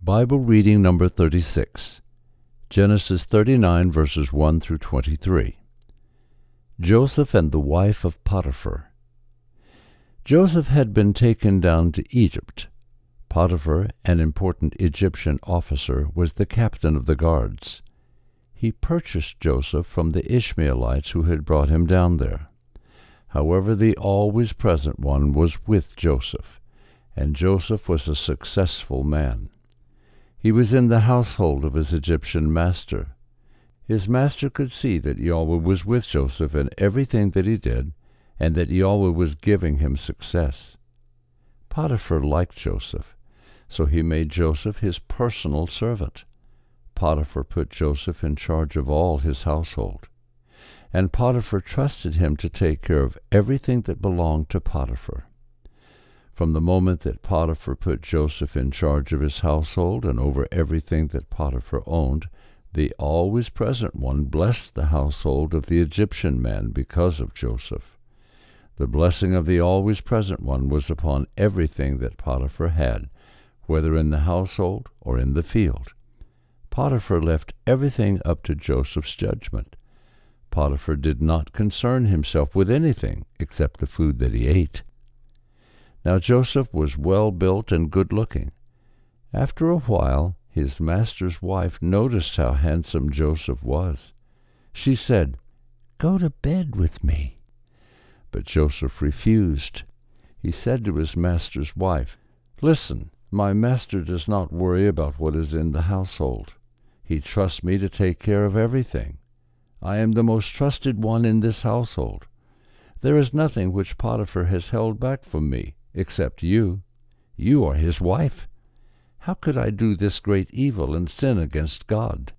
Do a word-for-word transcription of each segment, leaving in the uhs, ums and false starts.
Bible reading number thirty-six, Genesis thirty-nine, verses one through twenty-three. Joseph and the wife of Potiphar. Joseph had been taken down to Egypt. Potiphar, an important Egyptian officer, was the captain of the guards. He purchased Joseph from the Ishmaelites who had brought him down there. However, the always present one was with Joseph, and Joseph was a successful man. He was in the household of his Egyptian master. His master could see that Yahweh was with Joseph in everything that he did, and that Yahweh was giving him success. Potiphar liked Joseph, so he made Joseph his personal servant. Potiphar put Joseph in charge of all his household, and Potiphar trusted him to take care of everything that belonged to Potiphar. From the moment that Potiphar put Joseph in charge of his household and over everything that Potiphar owned, the always present one blessed the household of the Egyptian man because of Joseph. The blessing of the always present one was upon everything that Potiphar had, whether in the household or in the field. Potiphar left everything up to Joseph's judgment. Potiphar did not concern himself with anything except the food that he ate. Now Joseph was well-built and good-looking. After a while, his master's wife noticed how handsome Joseph was. She said, "Go to bed with me." But Joseph refused. He said to his master's wife, "Listen, my master does not worry about what is in the household. He trusts me to take care of everything. I am the most trusted one in this household. There is nothing which Potiphar has held back from me, except you. You are his wife. How could I do this great evil and sin against God?"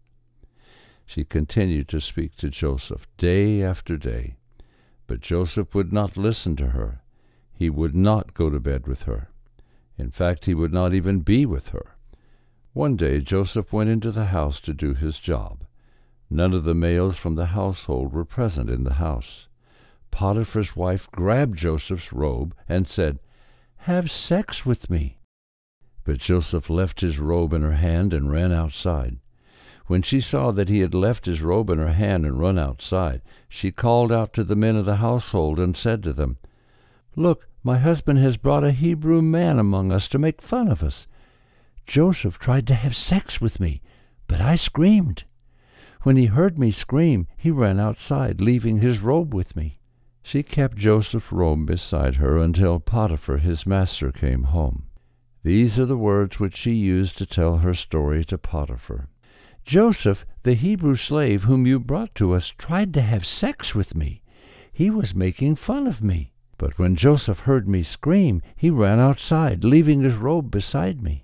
She continued to speak to Joseph day after day, but Joseph would not listen to her. He would not go to bed with her. In fact, he would not even be with her. One day Joseph went into the house to do his job. None of the males from the household were present in the house. Potiphar's wife grabbed Joseph's robe and said, "Have sex with me." But Joseph left his robe in her hand and ran outside. When she saw that he had left his robe in her hand and run outside, she called out to the men of the household and said to them, "Look, my husband has brought a Hebrew man among us to make fun of us. Joseph tried to have sex with me, but I screamed. When he heard me scream, he ran outside, leaving his robe with me." She kept Joseph's robe beside her until Potiphar, his master, came home. These are the words which she used to tell her story to Potiphar. "Joseph, the Hebrew slave whom you brought to us, tried to have sex with me. He was making fun of me. But when Joseph heard me scream, he ran outside, leaving his robe beside me."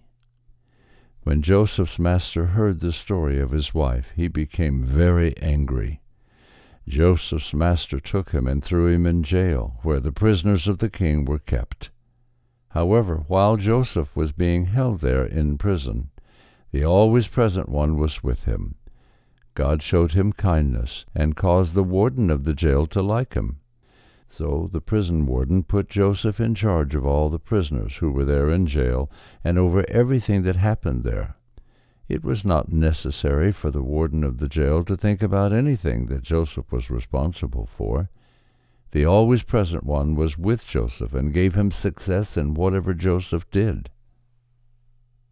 When Joseph's master heard the story of his wife, he became very angry. Joseph's master took him and threw him in jail, where the prisoners of the king were kept. However, while Joseph was being held there in prison, the always present one was with him. God showed him kindness and caused the warden of the jail to like him. So the prison warden put Joseph in charge of all the prisoners who were there in jail and over everything that happened there. It was not necessary for the warden of the jail to think about anything that Joseph was responsible for. The always present one was with Joseph and gave him success in whatever Joseph did.